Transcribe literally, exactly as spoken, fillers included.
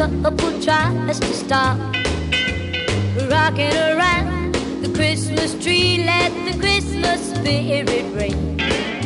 couple tries to stop rocking around the Christmas tree. Let the Christmas spirit ring.